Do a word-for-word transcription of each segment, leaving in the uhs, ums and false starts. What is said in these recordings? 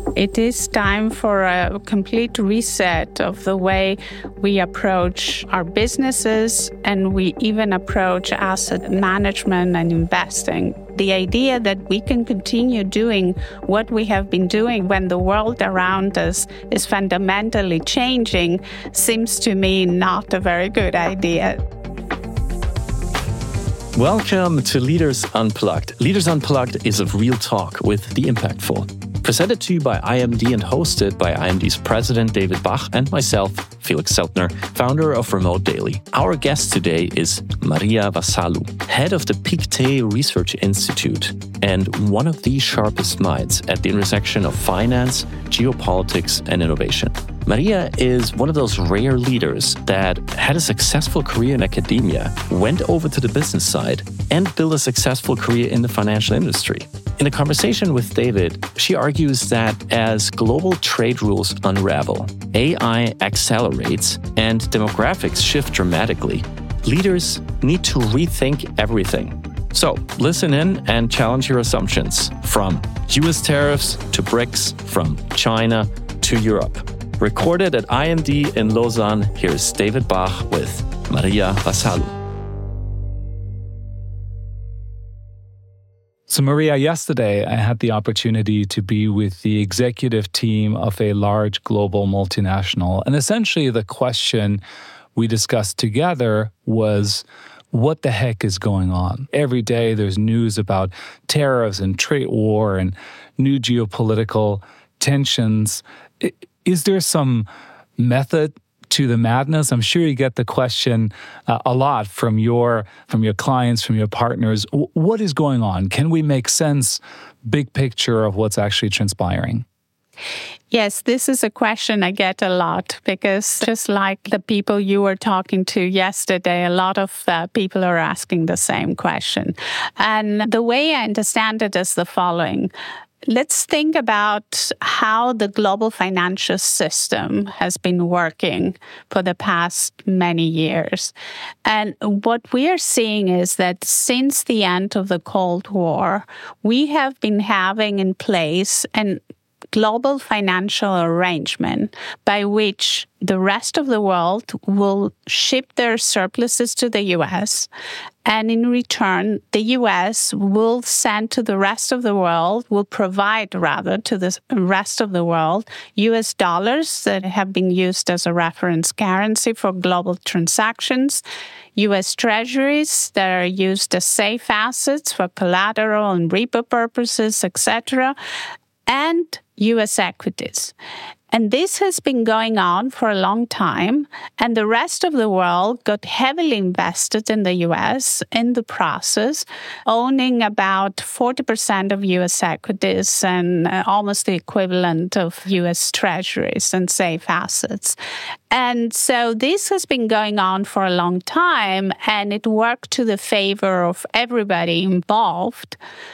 It is time for a complete reset of the way we approach our businesses, and we even approach asset management and investing. The idea that we can continue doing what we have been doing when the world around us is fundamentally changing seems to me not a very good idea. Welcome to Leaders Unplugged. Leaders Unplugged is a real talk with the impactful. Presented to you by I M D and hosted by I M D's president, David Bach, and myself, Felix Seltner, founder of Remote Daily. Our guest today is Maria Vassalou, head of the Pictet Research Institute and one of the sharpest minds at the intersection of finance, geopolitics, and innovation. Maria is one of those rare leaders that had a successful career in academia, went over to the business side, and built a successful career in the financial industry. In a conversation with David, she argues that as global trade rules unravel, A I accelerates, and demographics shift dramatically, leaders need to rethink everything. So listen in and challenge your assumptions, from U S tariffs to BRICS, from China to Europe. Recorded at I M D in Lausanne, here's David Bach with Maria Vassalou. So Maria, yesterday I had the opportunity to be with the executive team of a large global multinational. And essentially the question we discussed together was, what the heck is going on? Every day there's news about tariffs and trade war and new geopolitical tensions. Is there some method to the madness? I'm sure you get the question uh, a lot from your from your clients, from your partners. W- what is going on? Can we make sense, big picture, of what's actually transpiring? Yes, this is a question I get a lot, because just like the people you were talking to yesterday, a lot of uh, people are asking the same question. And the way I understand it is the following. Let's think about how the global financial system has been working for the past many years. And what we are seeing is that since the end of the Cold War, we have been having in place an global financial arrangement by which the rest of the world will ship their surpluses to the U S, and in return, the U S will send to the rest of the world, will provide rather to the rest of the world, U S dollars that have been used as a reference currency for global transactions, U S treasuries that are used as safe assets for collateral and repo purposes, et cetera, and U S equities. And this has been going on for a long time, and the rest of the world got heavily invested in the U S in the process, owning about forty percent of U S equities and almost the equivalent of U S treasuries and safe assets. And so this has been going on for a long time, and it worked to the favor of everybody involved.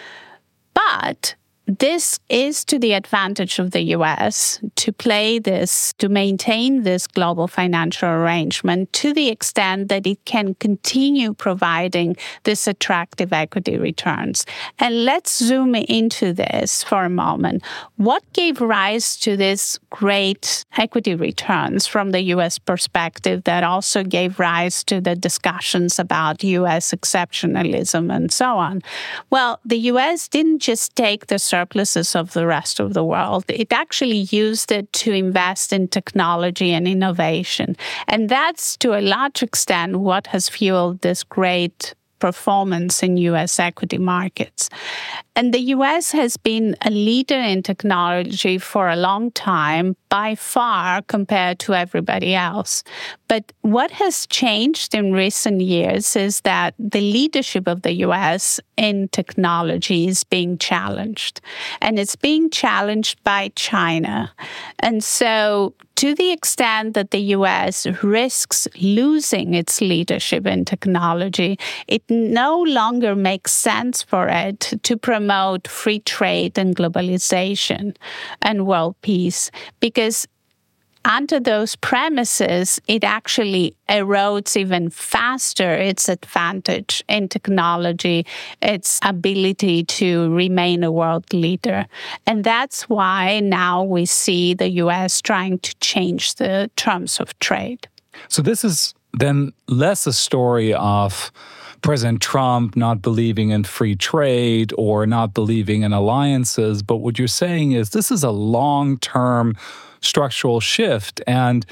But this is to the advantage of the U S to play this, to maintain this global financial arrangement to the extent that it can continue providing this attractive equity returns. And let's zoom into this for a moment. What gave rise to this great equity returns from the U S perspective that also gave rise to the discussions about U S exceptionalism and so on? Well, the U S didn't just take the surpluses of the rest of the world. It actually used it to invest in technology and innovation. And that's, to a large extent, what has fueled this great performance in U S equity markets. And the U S has been a leader in technology for a long time, by far compared to everybody else. But what has changed in recent years is that the leadership of the U S in technology is being challenged. And it's being challenged by China. And so to the extent that the U S risks losing its leadership in technology, it no longer makes sense for it to promote free trade and globalization and world peace, because under those premises, it actually erodes even faster its advantage in technology, its ability to remain a world leader. And that's why now we see the U S trying to change the terms of trade. So this is then less a story of President Trump not believing in free trade or not believing in alliances, but what you're saying is this is a long-term structural shift, and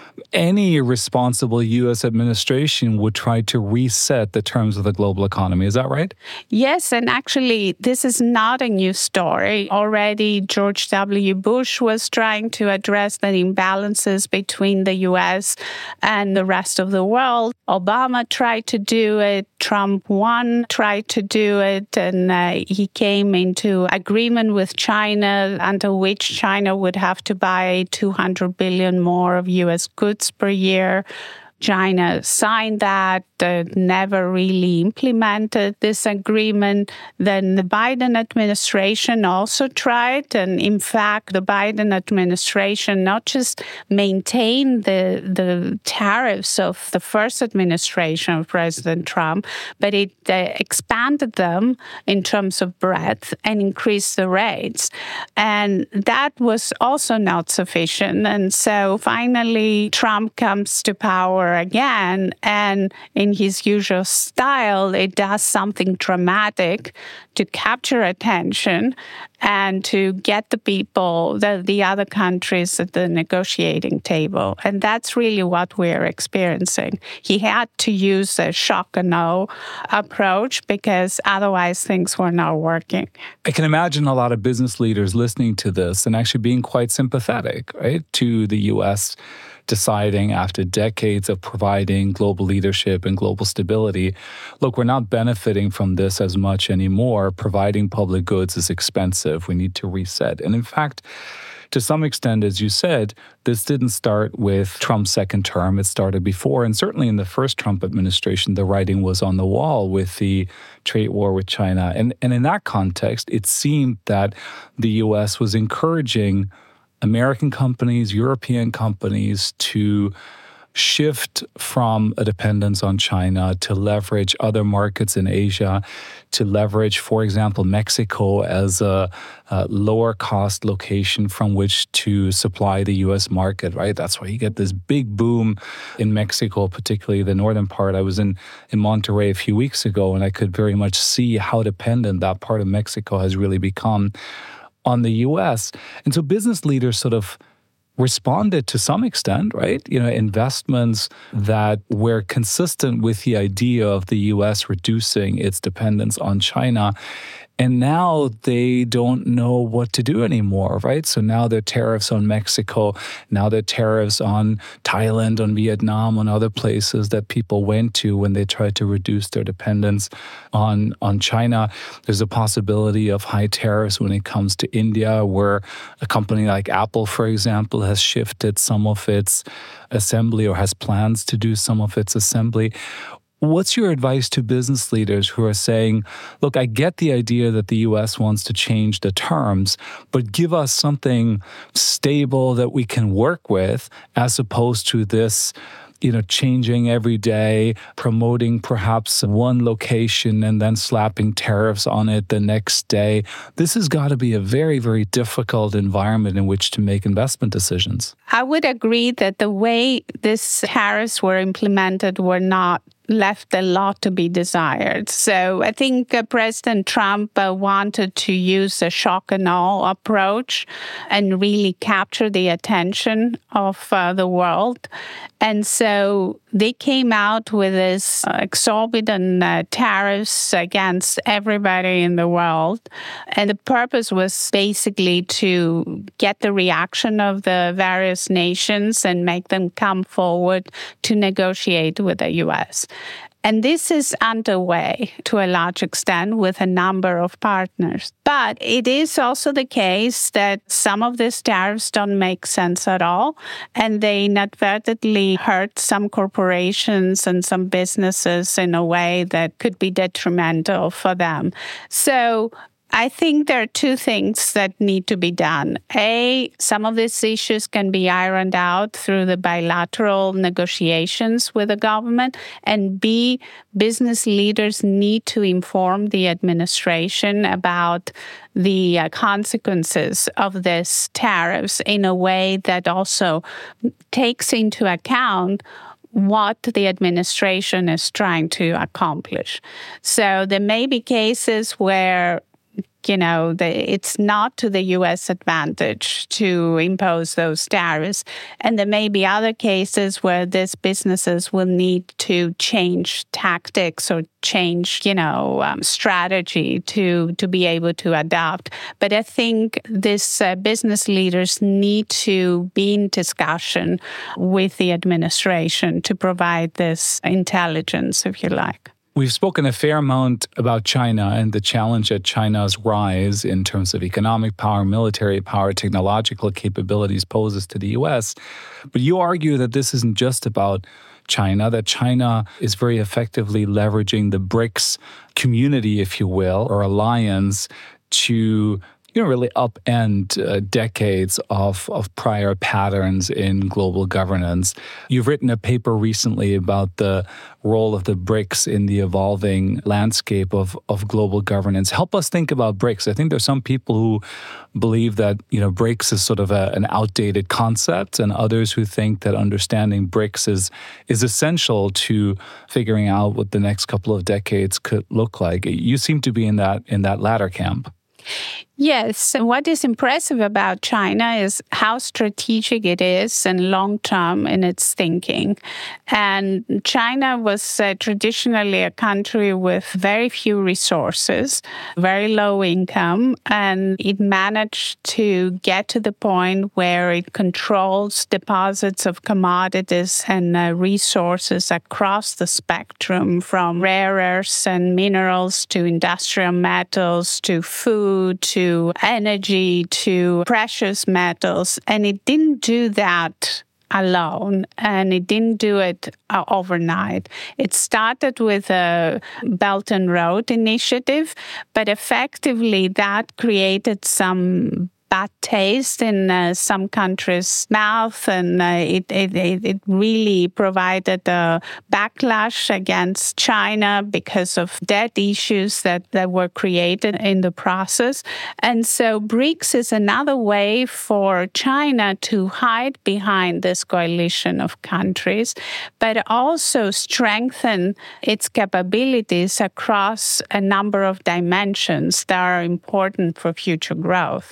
any responsible U S administration would try to reset the terms of the global economy. Is that right? Yes, and actually, this is not a new story. Already, George W. Bush was trying to address the imbalances between the U S and the rest of the world. Obama tried to do it. Trump one tried to do it, and uh, he came into agreement with China, under which China would have to buy two hundred billion more of U S goods per year. China signed that, uh, never really implemented this agreement. Then the Biden administration also tried. And in fact, the Biden administration not just maintained the, the tariffs of the first administration of President Trump, but it uh, expanded them in terms of breadth and increased the rates. And that was also not sufficient. And so finally, Trump comes to power again, and in his usual style, it does something dramatic to capture attention and to get the people, the, the other countries at the negotiating table. And that's really what we're experiencing. He had to use a shock and awe approach because otherwise things were not working. I can imagine a lot of business leaders listening to this and actually being quite sympathetic, right, to the U S deciding after decades of providing global leadership and global stability, look, we're not benefiting from this as much anymore. Providing public goods is expensive. We need to reset. And in fact, to some extent, as you said, this didn't start with Trump's second term. It started before. And certainly in the first Trump administration, the writing was on the wall with the trade war with China. And, and in that context, it seemed that the U S was encouraging American companies, European companies to shift from a dependence on China to leverage other markets in Asia, to leverage, for example, Mexico as a, a lower cost location from which to supply the U S market, right? That's why you get this big boom in Mexico, particularly the northern part. I was in, in Monterrey a few weeks ago, and I could very much see how dependent that part of Mexico has really become on the U S. And so business leaders sort of responded to some extent, right? You know, investments that were consistent with the idea of the U S reducing its dependence on China. And now they don't know what to do anymore, right? So now there are tariffs on Mexico, now there are tariffs on Thailand, on Vietnam, on other places that people went to when they tried to reduce their dependence on, on China. There's a possibility of high tariffs when it comes to India, where a company like Apple, for example, has shifted some of its assembly or has plans to do some of its assembly. What's your advice to business leaders who are saying, look, I get the idea that the U S wants to change the terms, but give us something stable that we can work with, as opposed to this, you know, changing every day, promoting perhaps one location and then slapping tariffs on it the next day. This has got to be a very, very difficult environment in which to make investment decisions. I would agree that the way these tariffs were implemented were not left a lot to be desired. So I think uh, President Trump uh, wanted to use a shock and awe approach and really capture the attention of uh, the world. And so they came out with this uh, exorbitant uh, tariffs against everybody in the world. And the purpose was basically to get the reaction of the various nations and make them come forward to negotiate with the U S. And this is underway to a large extent with a number of partners. But it is also the case that some of these tariffs don't make sense at all, and they inadvertently hurt some corporations and some businesses in a way that could be detrimental for them. So I think there are two things that need to be done. A, some of these issues can be ironed out through the bilateral negotiations with the government. And B, business leaders need to inform the administration about the uh, consequences of these tariffs in a way that also takes into account what the administration is trying to accomplish. So there may be cases where you know, the, it's not to the U S advantage to impose those tariffs. And there may be other cases where these businesses will need to change tactics or change, you know, um, strategy to, to be able to adapt. But I think these uh, business leaders need to be in discussion with the administration to provide this intelligence, if you like. We've spoken a fair amount about China and the challenge that China's rise in terms of economic power, military power, technological capabilities poses to the U S. But you argue that this isn't just about China, that China is very effectively leveraging the BRICS community, if you will, or alliance to you know, really upend uh, decades of, of prior patterns in global governance. You've written a paper recently about the role of the BRICS in the evolving landscape of, of global governance. Help us think about BRICS. I think there's some people who believe that, you know, BRICS is sort of a, an outdated concept, and others who think that understanding BRICS is, is essential to figuring out what the next couple of decades could look like. You seem to be in that in that latter camp. Yes. What is impressive about China is how strategic it is and long-term in its thinking. And China was uh, traditionally a country with very few resources, very low income, and it managed to get to the point where it controls deposits of commodities and uh, resources across the spectrum, from rare earths and minerals to industrial metals to food to energy to precious metals. And it didn't do that alone, and it didn't do it uh, overnight. It started with a Belt and Road initiative, but effectively that created some bad taste in uh, some countries' mouth, and uh, it, it it really provided a backlash against China because of debt issues that, that were created in the process. And so BRICS is another way for China to hide behind this coalition of countries, but also strengthen its capabilities across a number of dimensions that are important for future growth.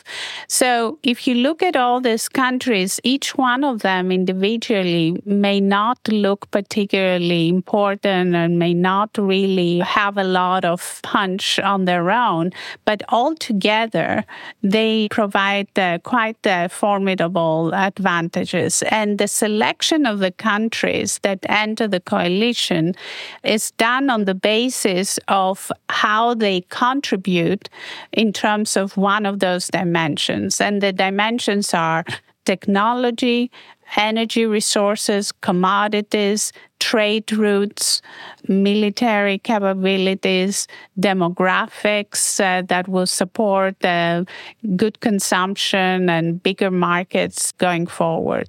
So if you look at all these countries, each one of them individually may not look particularly important and may not really have a lot of punch on their own, but altogether they provide uh, quite uh, formidable advantages. And the selection of the countries that enter the coalition is done on the basis of how they contribute in terms of one of those dimensions. And the dimensions are technology, energy resources, commodities, trade routes, military capabilities, demographics uh, that will support uh, good consumption and bigger markets going forward.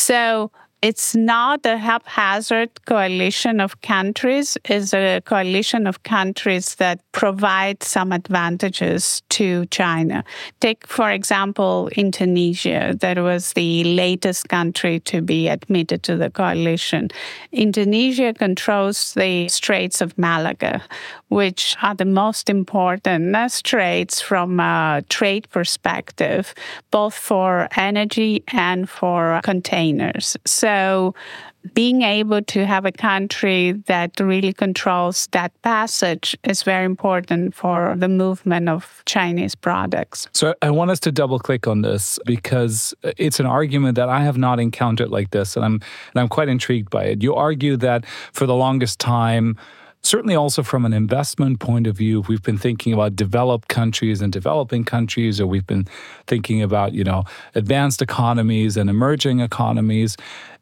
So it's not a haphazard coalition of countries. It's a coalition of countries that provide some advantages to China. Take, for example, Indonesia. That was the latest country to be admitted to the coalition. Indonesia controls the Straits of Malacca, which are the most important straits from a trade perspective, both for energy and for containers. So being able to have a country that really controls that passage is very important for the movement of Chinese products. So I want us to double click on this because it's an argument that I have not encountered like this, and I'm and I'm quite intrigued by it. You argue that for the longest time, certainly also from an investment point of view, we've been thinking about developed countries and developing countries, or we've been thinking about, you know, advanced economies and emerging economies.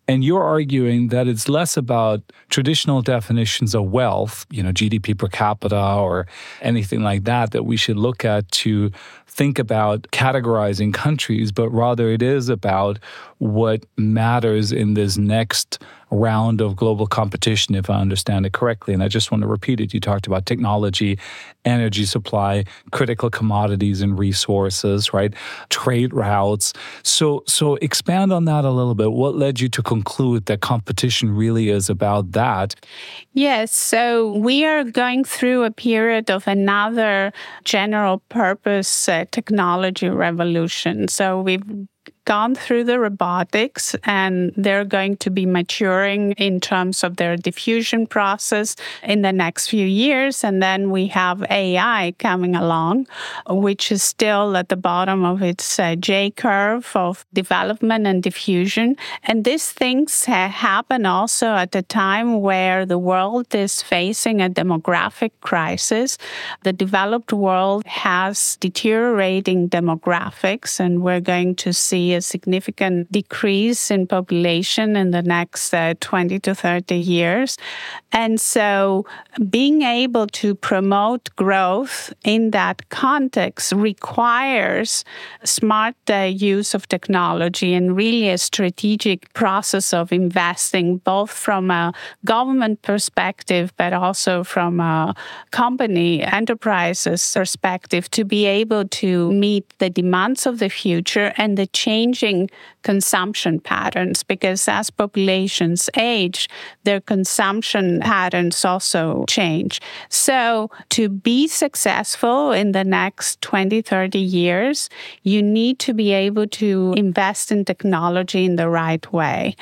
And you're arguing that it's less about traditional definitions of wealth, you know, G D P per capita or anything like that, that we should look at to think about categorizing countries, but rather it is about what matters in this next round of global competition, if I understand it correctly. And I just want to repeat it. You talked about technology, energy supply, critical commodities and resources, right? Trade routes. So, so expand on that a little bit. What led you to conclude that competition really is about that? Yes, so we are going through a period of another general purpose uh, technology revolution. So we've gone through the robotics, and they're going to be maturing in terms of their diffusion process in the next few years. And then we have A I coming along, which is still at the bottom of its uh, J curve of development and diffusion. And these things ha- happen also at a time where the world is facing a demographic crisis. The developed world has deteriorating demographics, and we're going to see a significant decrease in population in the next uh, twenty to thirty years. And so being able to promote growth in that context requires smart uh, use of technology and really a strategic process of investing, both from a government perspective, but also from a company, enterprises perspective, to be able to meet the demands of the future and the changing consumption patterns, because as populations age, their consumption patterns also change. So to be successful in the next twenty, thirty years, you need to be able to invest in technology in the right way.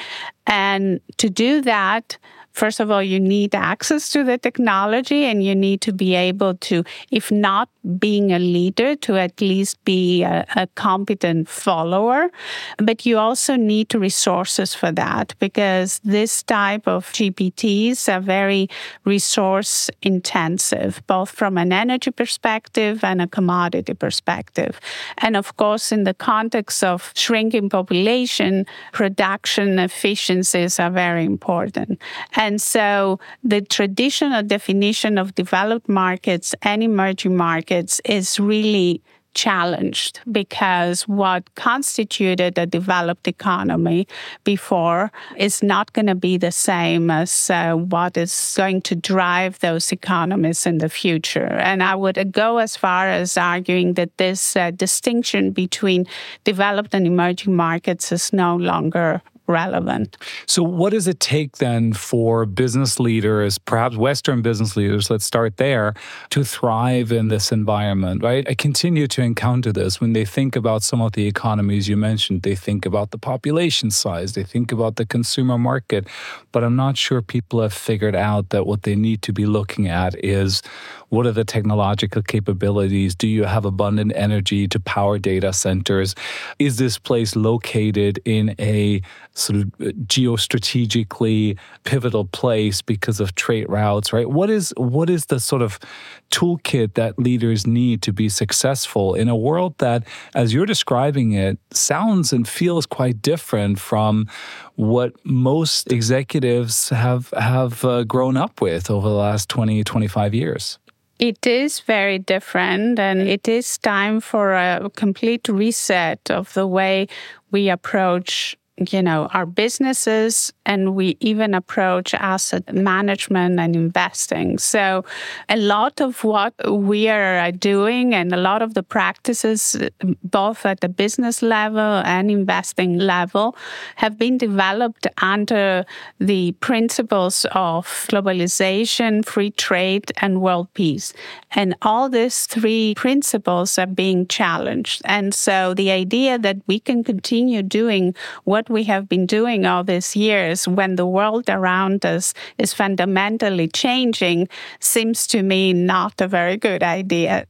And to do that, first of all, you need access to the technology, and you need to be able to, if not being a leader, to at least be a, a competent follower. But you also need resources for that, because this type of G P Ts are very resource intensive, both from an energy perspective and a commodity perspective. And of course, in the context of shrinking population, production efficiencies are very important. And so the traditional definition of developed markets and emerging markets is really challenged, because what constituted a developed economy before is not going to be the same as uh, what is going to drive those economies in the future. And I would go as far as arguing that this uh, distinction between developed and emerging markets is no longer relevant. So what does it take then for business leaders, perhaps Western business leaders, let's start there, to thrive in this environment, right? I continue to encounter this when they think about some of the economies you mentioned. They think about the population size, they think about the consumer market, but I'm not sure people have figured out that what they need to be looking at is, what are the technological capabilities? Do you have abundant energy to power data centers? Is this place located in a sort of geostrategically pivotal place because of trade routes, right? What is what is the sort of toolkit that leaders need to be successful in a world that, as you're describing it, sounds and feels quite different from what most executives have have uh, grown up with over the last twenty, twenty-five years? It is very different, and it is time for a complete reset of the way we approach, you know, our businesses, and we even approach asset management and investing. So a lot of what we are doing and a lot of the practices, both at the business level and investing level, have been developed under the principles of globalization, free trade, and world peace. And all these three principles are being challenged. And so the idea that we can continue doing what we have been doing all these years when the world around us is fundamentally changing seems to me not a very good idea.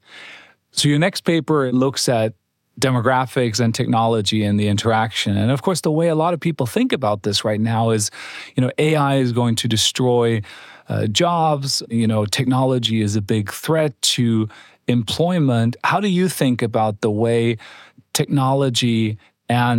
So your next paper looks at demographics and technology and the interaction. And of course, the way a lot of people think about this right now is, you know, A I is going to destroy uh, jobs. You know, technology is a big threat to employment. How do you think about the way technology and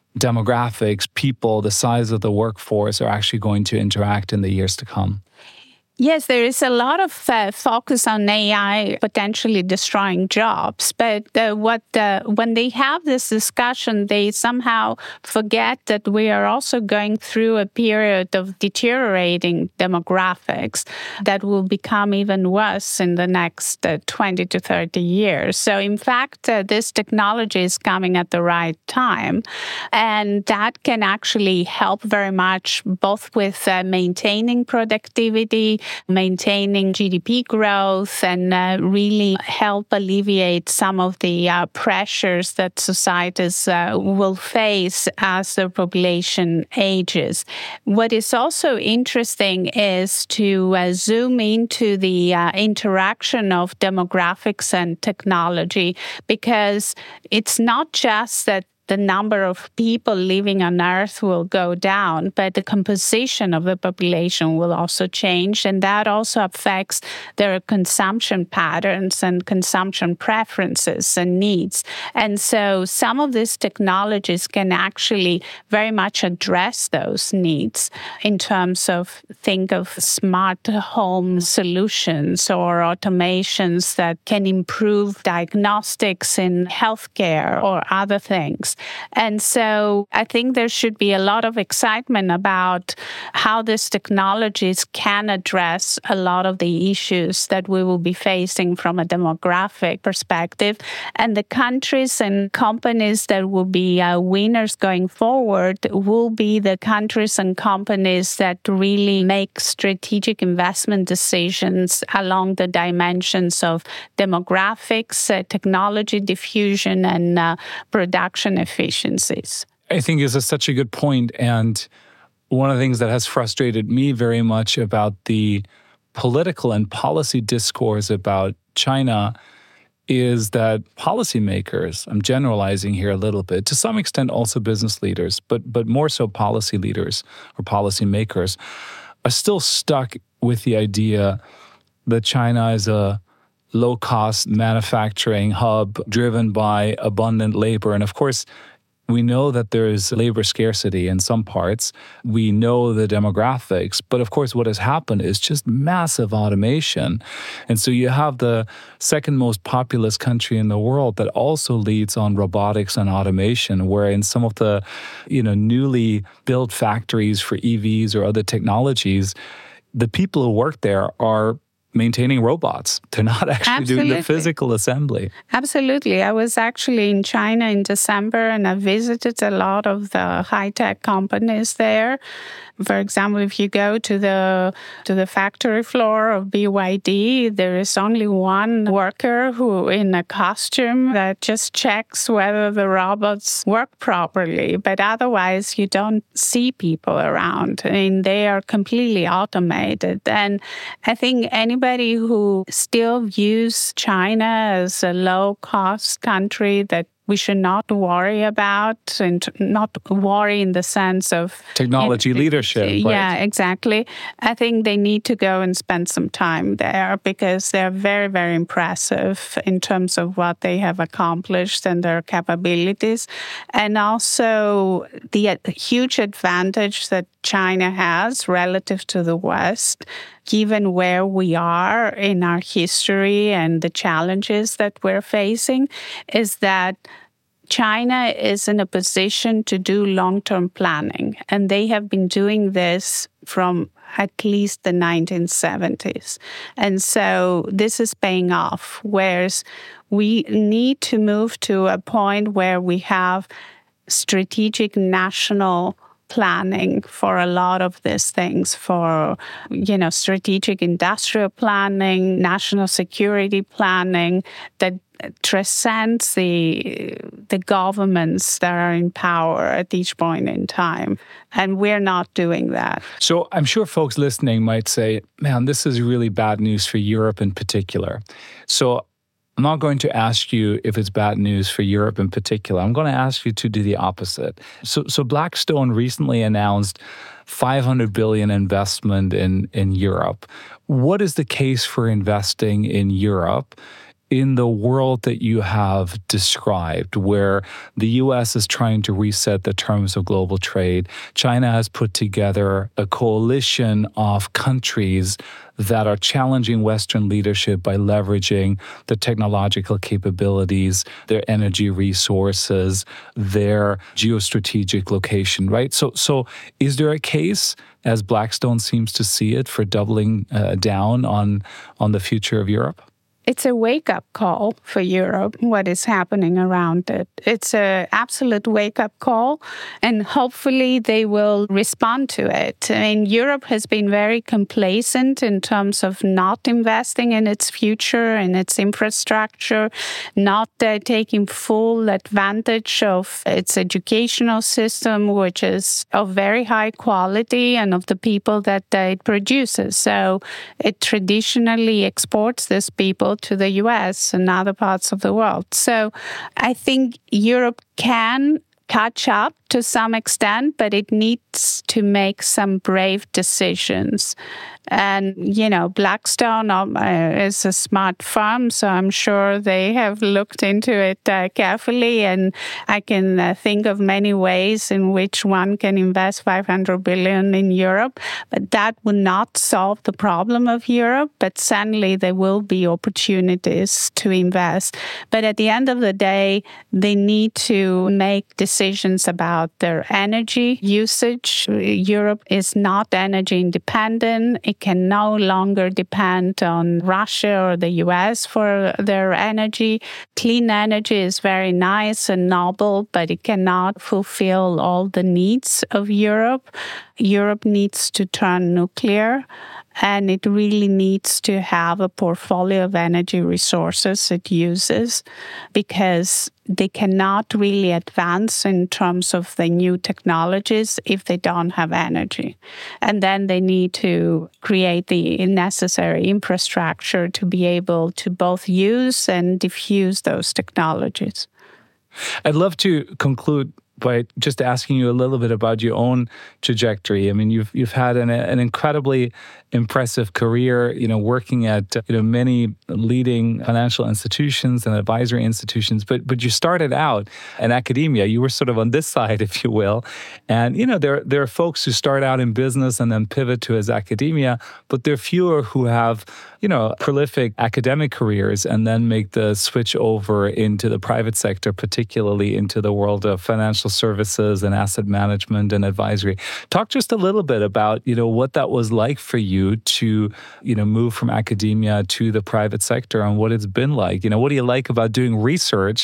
demographics, people, the size of the workforce are actually going to interact in the years to come? Yes, there is a lot of uh, focus on A I potentially destroying jobs. But uh, what uh, when they have this discussion, they somehow forget that we are also going through a period of deteriorating demographics that will become even worse in the next uh, twenty to thirty years. So, in fact, uh, this technology is coming at the right time. And that can actually help very much both with uh, maintaining productivity, maintaining G D P growth, and uh, really help alleviate some of the uh, pressures that societies uh, will face as the population ages. What is also interesting is to uh, zoom into the uh, interaction of demographics and technology, because it's not just that the number of people living on Earth will go down, but the composition of the population will also change, and that also affects their consumption patterns and consumption preferences and needs. And so some of these technologies can actually very much address those needs in terms of, think of smart home solutions or automations that can improve diagnostics in healthcare or other things. And so I think there should be a lot of excitement about how these technologies can address a lot of the issues that we will be facing from a demographic perspective. And the countries and companies that will be uh, winners going forward will be the countries and companies that really make strategic investment decisions along the dimensions of demographics, uh, technology diffusion, and uh, production efficiencies. I think this is such a good point. And one of the things that has frustrated me very much about the political and policy discourse about China is that policymakers, I'm generalizing here a little bit, to some extent also business leaders, but but more so policy leaders or policymakers, are still stuck with the idea that China is a low-cost manufacturing hub driven by abundant labor. And of course, we know that there is labor scarcity in some parts. We know the demographics. But of course, what has happened is just massive automation. And so you have the second most populous country in the world that also leads on robotics and automation, where in some of the, you know, newly built factories for E Vs or other technologies, the people who work there are maintaining robots. They're not actually Absolutely. doing the physical assembly. Absolutely. I was actually in China in December, and I visited a lot of the high-tech companies there. For example, if you go to the to the factory floor of B Y D, there is only one worker who in a costume that just checks whether the robots work properly. But otherwise, you don't see people around. I mean, they are completely automated. And I think anybody who still views China as a low-cost country that we should not worry about, and not worry in the sense of technology it, leadership. Right? Yeah, exactly. I think they need to go and spend some time there, because they're very, very impressive in terms of what they have accomplished and their capabilities. And also the huge advantage that China has relative to the West, given where we are in our history and the challenges that we're facing, is that China is in a position to do long-term planning, and they have been doing this from at least the nineteen seventies. And so this is paying off, whereas we need to move to a point where we have strategic national planning for a lot of these things, for, you know, strategic industrial planning, national security planning that transcends the the governments that are in power at each point in time. And we're not doing that. So I'm sure folks listening might say, man, this is really bad news for Europe in particular. So I'm not going to ask you if it's bad news for Europe in particular. I'm going to ask you to do the opposite. So, so Blackstone recently announced five hundred billion dollars investment in, in Europe. What is the case for investing in Europe? in the world that you have described, where the U S is trying to reset the terms of global trade, China has put together a coalition of countries that are challenging Western leadership by leveraging the technological capabilities, their energy resources, their geostrategic location, right? So, so is there a case, as Blackstone seems to see it, for doubling uh, down on on the future of Europe? It's a wake-up call for Europe, what is happening around it. It's an absolute wake-up call, and hopefully they will respond to it. I mean, Europe has been very complacent in terms of not investing in its future and its infrastructure, not uh, taking full advantage of its educational system, which is of very high quality, and of the people that uh, it produces. So it traditionally exports these people to the U S and other parts of the world. So I think Europe can catch up to some extent, but it needs to make some brave decisions. And, you know, Blackstone uh, is a smart firm, so I'm sure they have looked into it uh, carefully. And I can uh, think of many ways in which one can invest five hundred billion dollars in Europe. But that will not solve the problem of Europe. But certainly there will be opportunities to invest. But at the end of the day, they need to make decisions about their energy usage. Europe is not energy independent. It can no longer depend on Russia or the U S for their energy. Clean energy is very nice and noble, but it cannot fulfill all the needs of Europe. Europe needs to turn nuclear, and it really needs to have a portfolio of energy resources it uses, because they cannot really advance in terms of the new technologies if they don't have energy. And then they need to create the necessary infrastructure to be able to both use and diffuse those technologies. I'd love to conclude by just asking you a little bit about your own trajectory. I mean, you've you've had an, an incredibly impressive career, you know, working at you know many leading financial institutions and advisory institutions. But but you started out in academia. You were sort of on this side, if you will. And you know, there there are folks who start out in business and then pivot to as academia, but there are fewer who have you know prolific academic careers and then make the switch over into the private sector, particularly into the world of financial services and asset management and advisory. Talk just a little bit about, you know, what that was like for you to, you know, move from academia to the private sector and what it's been like. You know, what do you like about doing research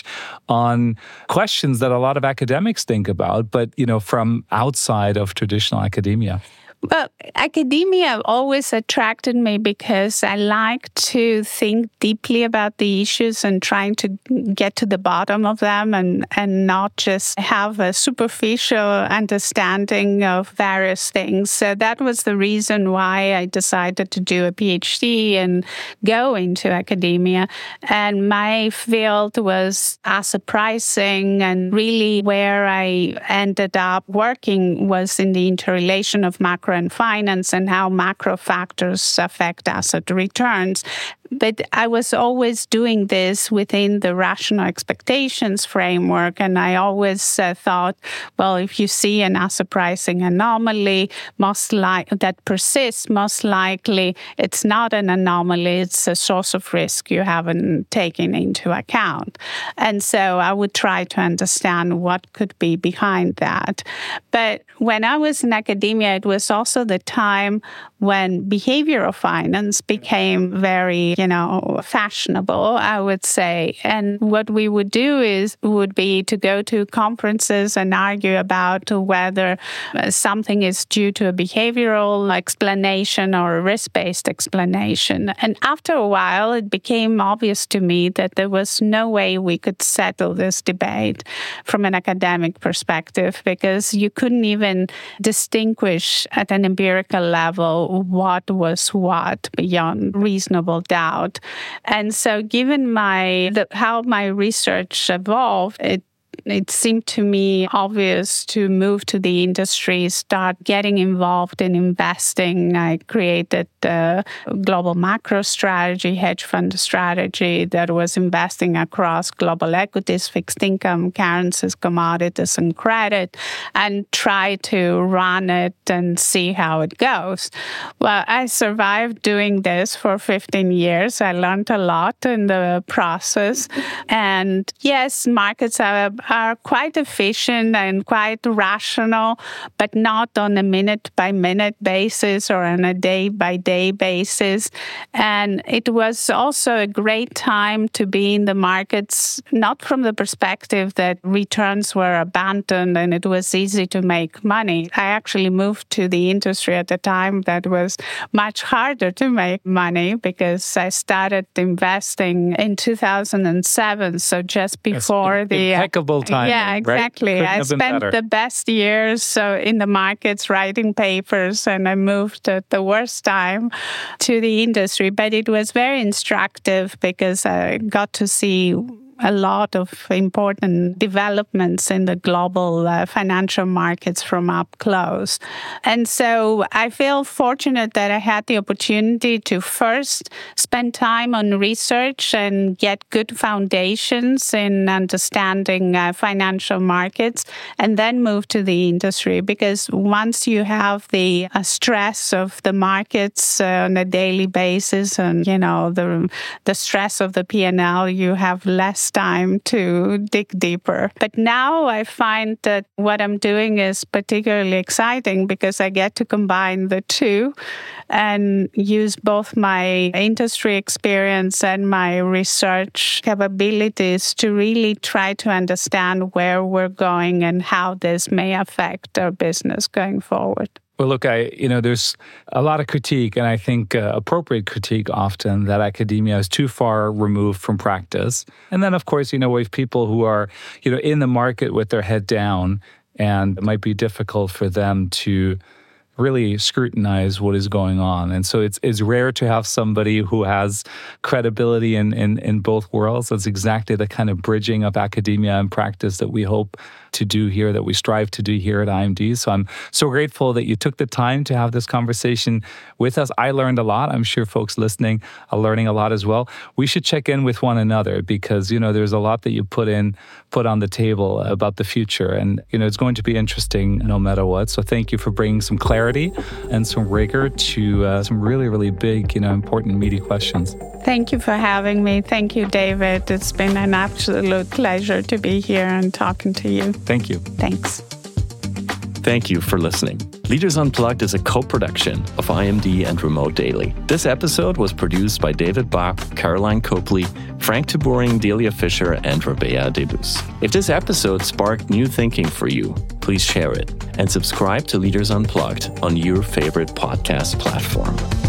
on questions that a lot of academics think about, but, you know, from outside of traditional academia? Well, academia always attracted me because I like to think deeply about the issues and trying to get to the bottom of them, and, and not just have a superficial understanding of various things. So that was the reason why I decided to do a PhD and go into academia. And my field was asset pricing, and really where I ended up working was in the interrelation of macro and finance and how macro factors affect asset returns. But I was always doing this within the rational expectations framework. And I always uh, thought, well, if you see an asset pricing anomaly most like that persists, most likely it's not an anomaly, it's a source of risk you haven't taken into account. And so I would try to understand what could be behind that. But when I was in academia, it was also the time when behavioral finance became very, you know, fashionable, I would say. And what we would do is would be to go to conferences and argue about whether something is due to a behavioral explanation or a risk-based explanation. And after a while, it became obvious to me that there was no way we could settle this debate from an academic perspective, because you couldn't even distinguish at an empirical level what was what beyond reasonable doubt. And so given my the, how my research evolved, it it seemed to me obvious to move to the industry, start getting involved in investing. I created a global macro strategy, hedge fund strategy that was investing across global equities, fixed income, currencies, commodities, and credit, and try to run it and see how it goes. Well, I survived doing this for fifteen years. I learned a lot in the process. And yes, markets are, are quite efficient and quite rational, but not on a minute-by-minute basis or on a day-by-day basis. And it was also a great time to be in the markets, not from the perspective that returns were abundant and it was easy to make money. I actually moved to the industry at a time that was much harder to make money because I started investing in two thousand seven, so just before That's the impeccable time. Yeah, exactly. Right? I spent the best years so in the markets writing papers, and I moved at the worst time to the industry. But it was very instructive because I got to see a lot of important developments in the global uh, financial markets from up close. And so I feel fortunate that I had the opportunity to first spend time on research and get good foundations in understanding uh, financial markets, and then move to the industry. Because once you have the uh, stress of the markets uh, on a daily basis and, you know, the, the stress of the P and L, you have less time to dig deeper. But now I find that what I'm doing is particularly exciting because I get to combine the two and use both my industry experience and my research capabilities to really try to understand where we're going and how this may affect our business going forward. Well, look, I you know, there's a lot of critique, and I think uh, appropriate critique often that academia is too far removed from practice. And then, of course, you know, we have people who are, you know, in the market with their head down, and it might be difficult for them to really scrutinize what is going on. And so it's it's rare to have somebody who has credibility in, in, in both worlds. That's exactly the kind of bridging of academia and practice that we hope to do here, that we strive to do here at I M D. So I'm so grateful that you took the time to have this conversation with us. I learned a lot. I'm sure folks listening are learning a lot as well. We should check in with one another because, you know, there's a lot that you put in, put on the table about the future. And, you know, it's going to be interesting no matter what. So thank you for bringing some clarity and some rigor to uh, some really, really big, you know, important, meaty questions. Thank you for having me. Thank you, David. It's been an absolute pleasure to be here and talking to you. Thank you. Thanks. Thank you for listening. Leaders Unplugged is a co-production of I M D and Remote Daily. This episode was produced by David Bach, Caroline Copley, Frank Taburing, Delia Fisher, and Rabea Debus. If this episode sparked new thinking for you, please share it and subscribe to Leaders Unplugged on your favorite podcast platform.